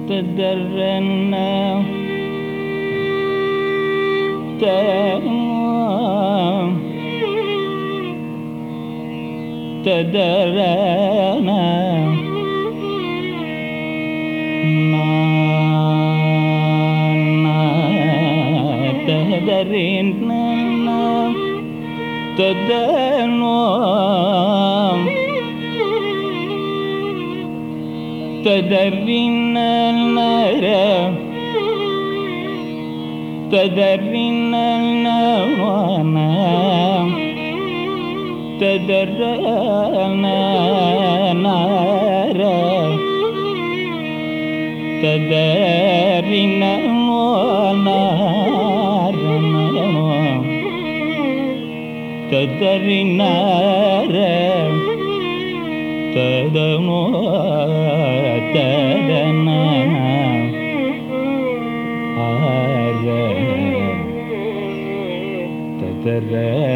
ததரன ததரன ததரின ததனோ ததரின ததரின ததரன ததரின ததரின ததனோ ததன ததர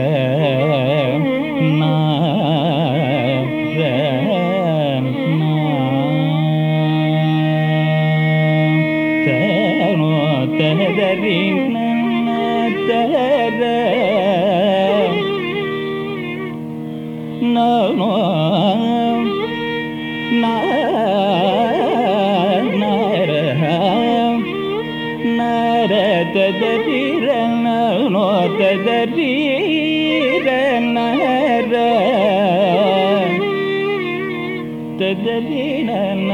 Thane ததரின ததர nano ததரிரனோ ததரிரனர ததரிரன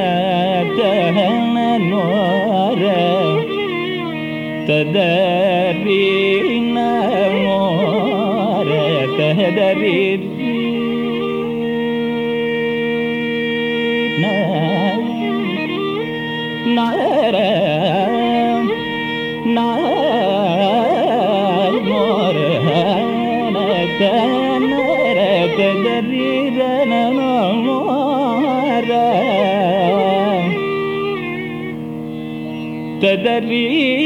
தஹனனோர ததரினமோர ததரிர் நர நோர நர ததரிரனமோர ததரி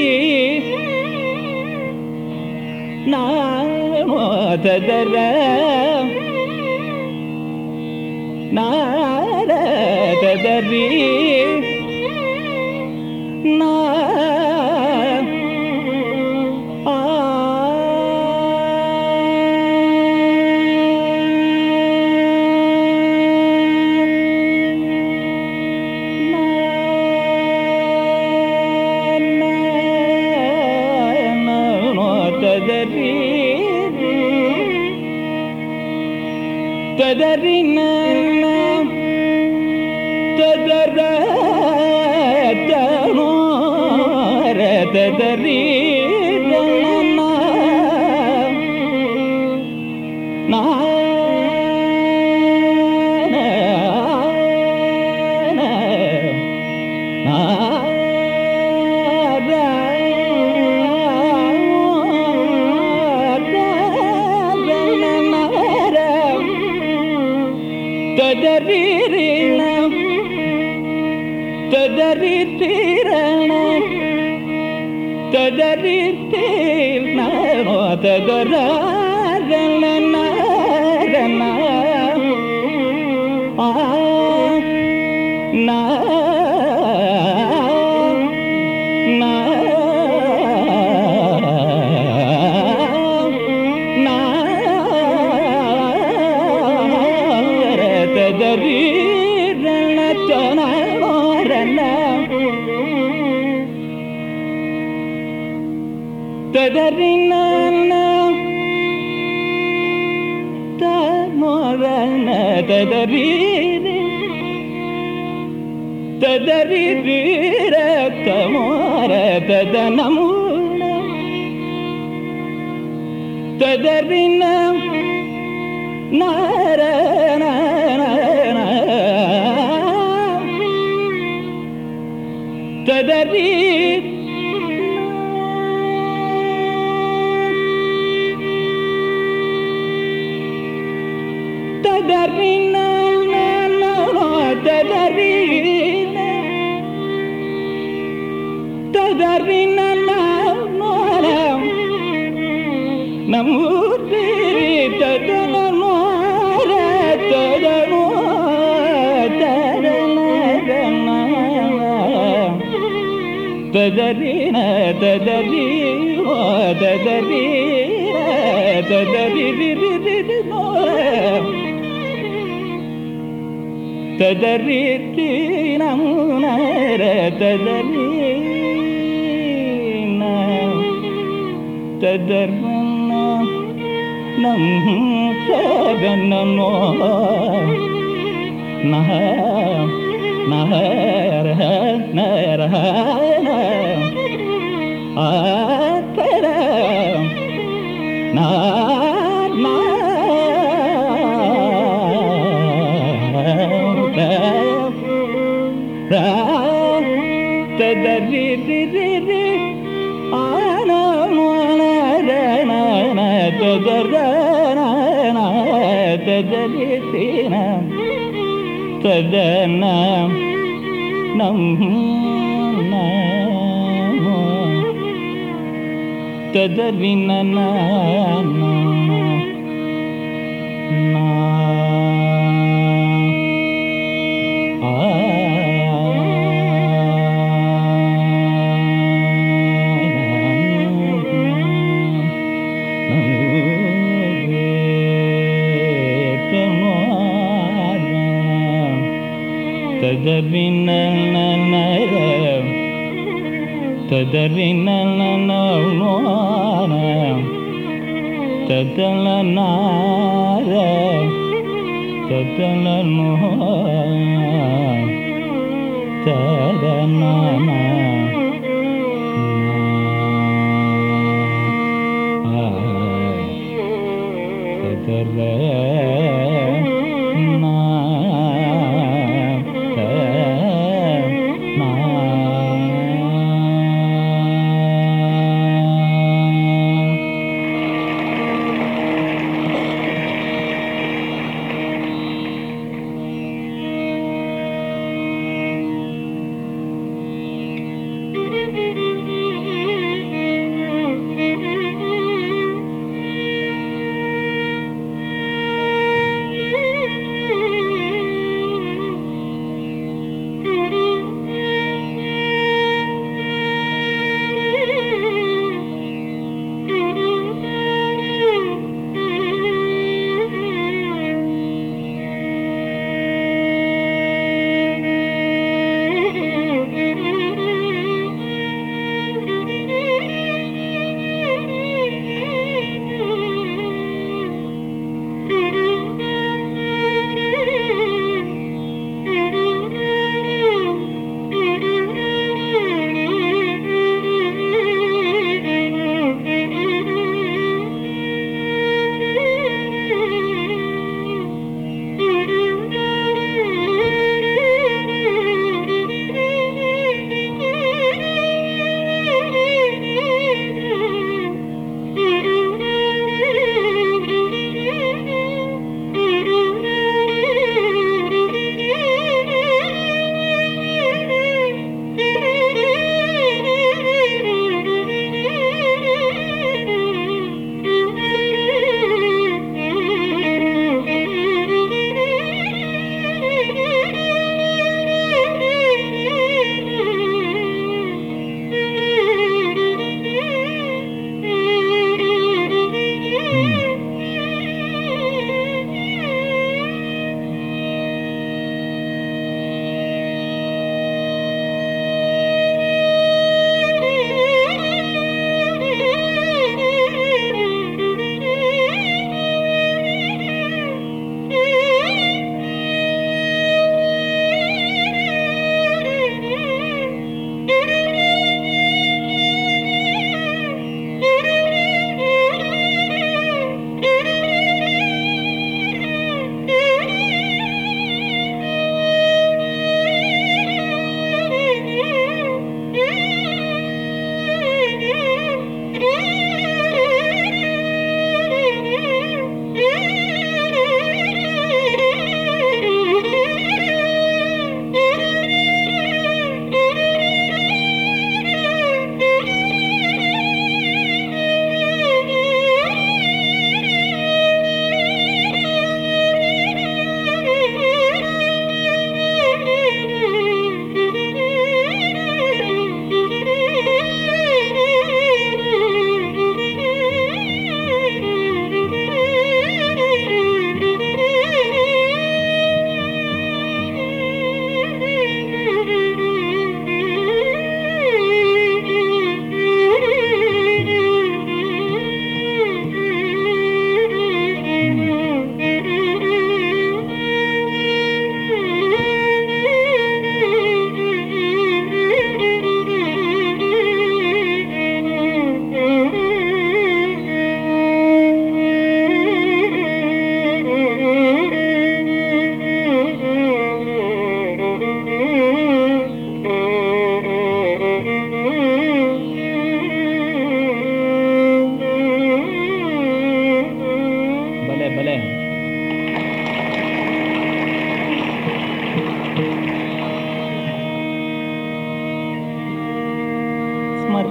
நாமோ ததர நார ததரி நா ததரின ததர தனோர ததரின ததரிரின ததரித்திரண ததரித்திரண ததரன ததரின தமோரன ததரீர ததரீர தமோர ததனமுன ததரின நாரண ததரி ததரின ததரின ததரின நமூர்த்திரி ததனமோர ததனோ ததன ததறின ததறி ததறி ததறி ததறி நமுனர ததறி ததர்மன நம் சகனனோ நஹ நஹர நர ஆதர நா நா ததரி ரி ஆனமனரன ததரன ததரி சீன ததன நம் ததரின ததரின ததரின ததலனார ததலனோ ததனன ததர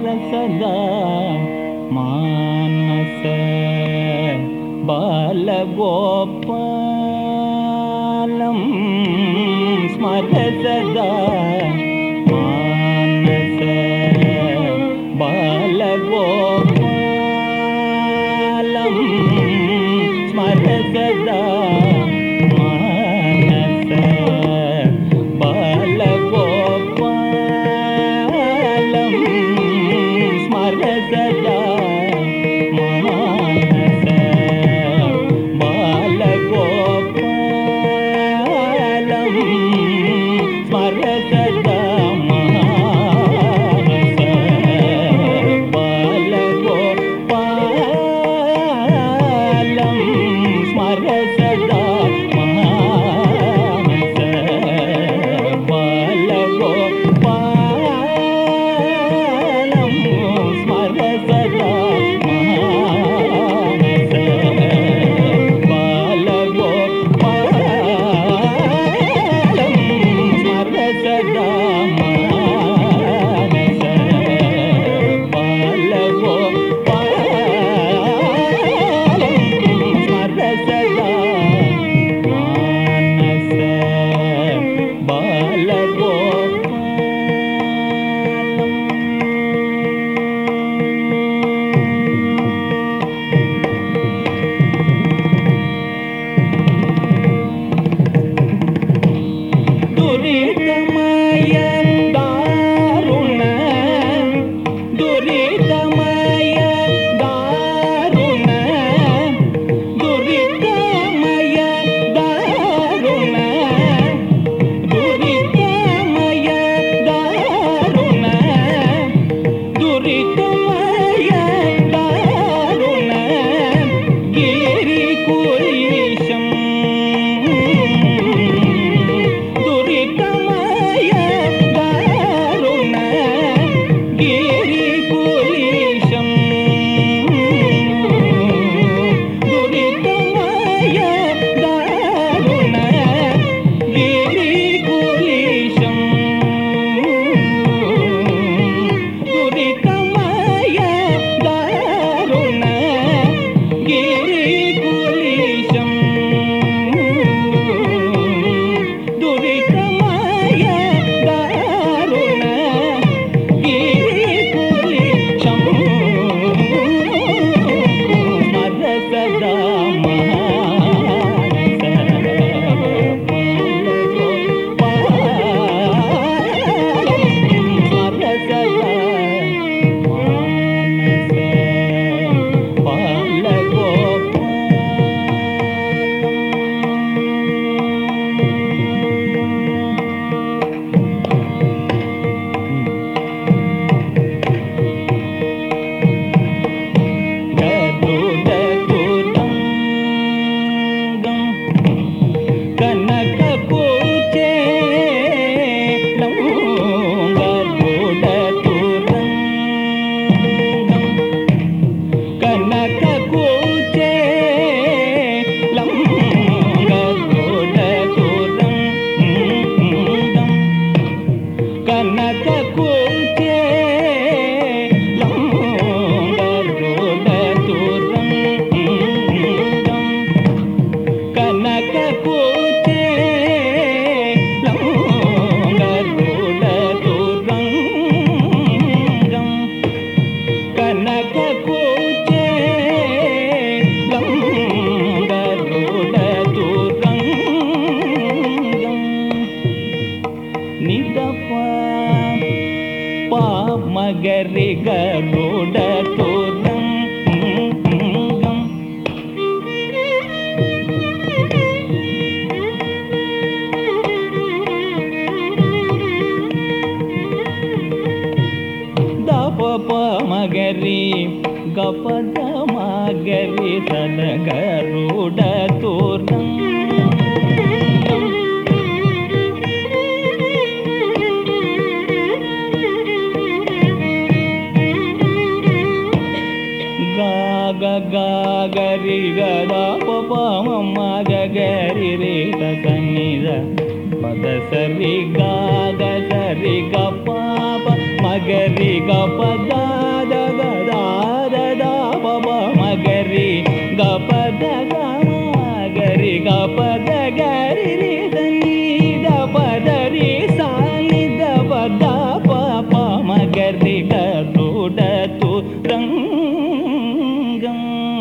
सदा मानस बालगोपालं स्मर सदा मानस बालगोपालं स्मर सदा मानस बालगोपालं स्मर सदा मानस बालगोपालं स्मर सदा मानस बालगोपालं स्मर सदा मानस बालगोपालं स्मर सदा मानस बालगोपालं स्मर सदा मानस बालगोपालं स्मर सदा मानस दुरितमय दारुण दुरितमय दारुण दुरितमय दारुण दुरितमय दारुण दुरितमय दारुण गिरिकुलीशं दुरितमय दारुण गिरिकुलीशं दुरितमय दारुण गिरिकुलीशं दुरितमय दारुण गिरिकुलीशं दुरितमय दारुण गिरिकुलीशं स्मर सदा मानस बालगोपालं स्मर सदा मानस मगरि गरुड तुरंगम दप मगरि गपद मगरि सन गरुड तुरंगम गगरि गदा पम मगरि रे तनिद पद सरि गा ग सरि ग पाप मगरि ग పద గద పమ మగరి గ పద గరి గ పద గరి రి దని ద పద రి సా ని ద పద ప మగరి గ రుడ tu రంగం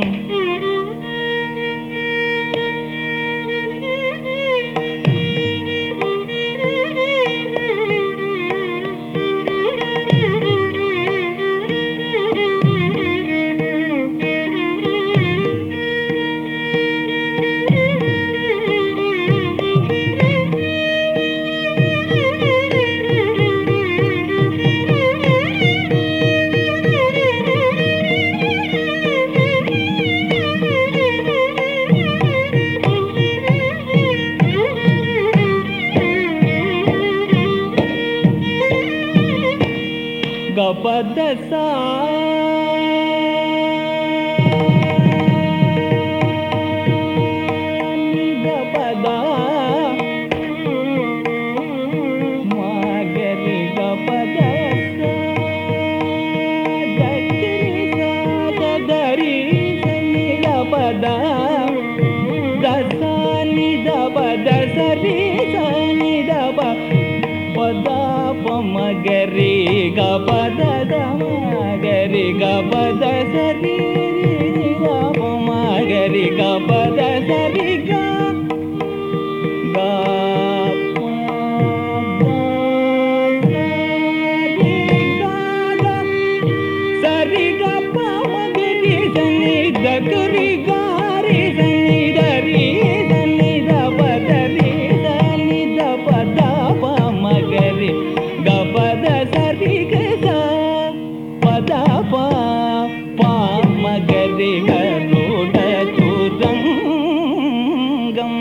గపద సా ని ద పద మగరి గపద సా దరి సా దరి ని ద పద దస ని ద పద సరి స ని ద పద మగరి గ పద మగరి గ పద సరి గ మగరి గ పద సరి గ గ సరి గ ప మగరి సని దగరి గారి సని దరి సని ద పద రి సని ద పద ప మగరి గ పద సరి గ స పద ప ప మగరి గ రుడ tu రంగం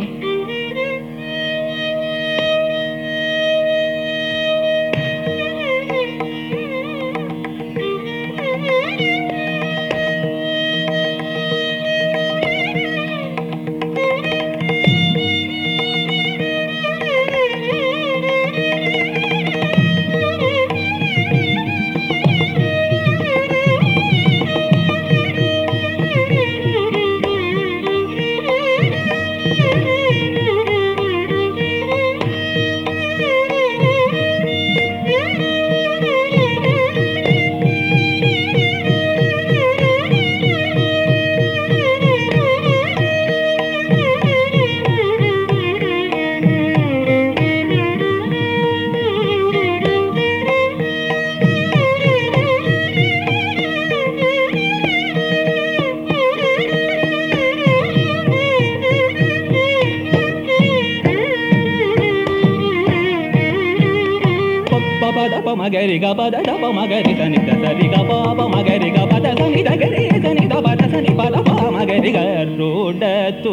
మగరి గ పద దప మగరి సని ద సరి గ ప మగరి గ పద సని ద గరి సని ద పద సని పద ప మగరి గ రుడ tu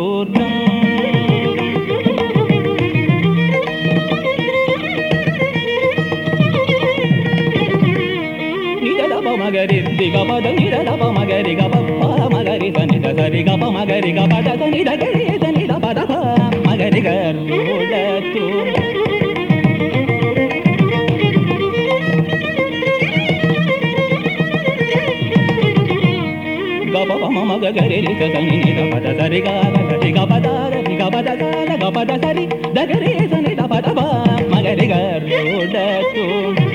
ని ద ప మగరి ది గ పద ని ద ప మగరి గ ప మగరి సని ద సరి గ ప మగరి గ పద సని ద గరి సని ద పద ప మగరి గ రుడ tu మగ గరి రి సని ని ద పద సరి గ సరి గ పద రి గ పద గ పద సరి ద గరి సని ద పద ప మగరి గ రుడ tu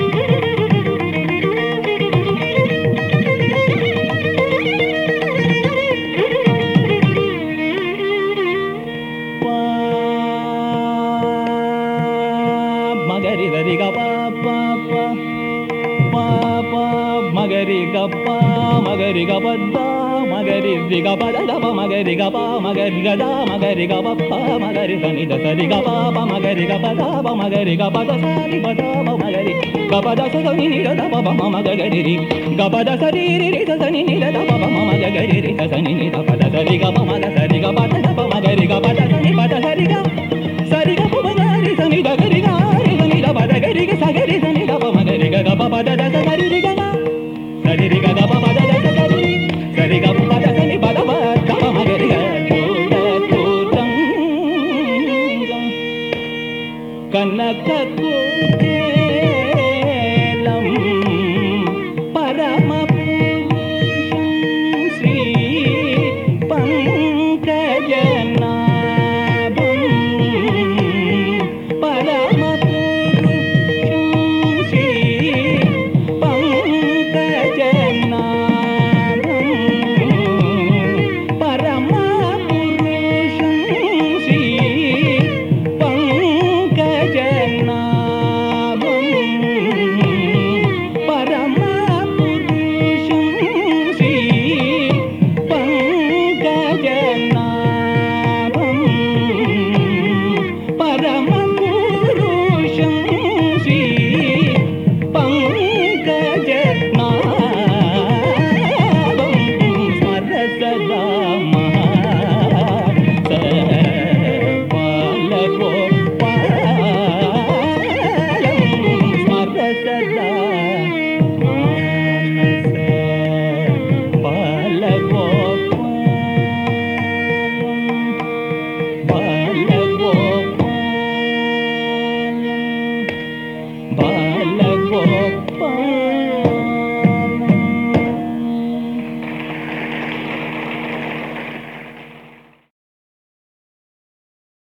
మగరి రి గ ప ప ప ప మగరి గ ప మగరి గ పద మగరి రి గ పద దప మగరి గ ప మగరి గ ద మగరి గ ప ప మగరి సని ద సరి గ ప ప మగరి గ పద ప మగరి గ పద సరి పద ప మగరి గ పద సని ని ద ప ప మగరి రి గ పద సరి రి రి సని ని ద ప ప మగరి రి సని ని ద పద సరి గ ప మగ సరి గ పద ద ప మగరి గ పద సని పద సరి గ ప మగరి సని ద గరి గ రి సని ద పద గరి గ సగరి సని ద ప మగరి గ ప పద ద సరి రి గ సరి రి గ ప పద ద సరి సరి గ పద సని పద ప గ మగరి గ రుడ tu రంగం కనక కోటే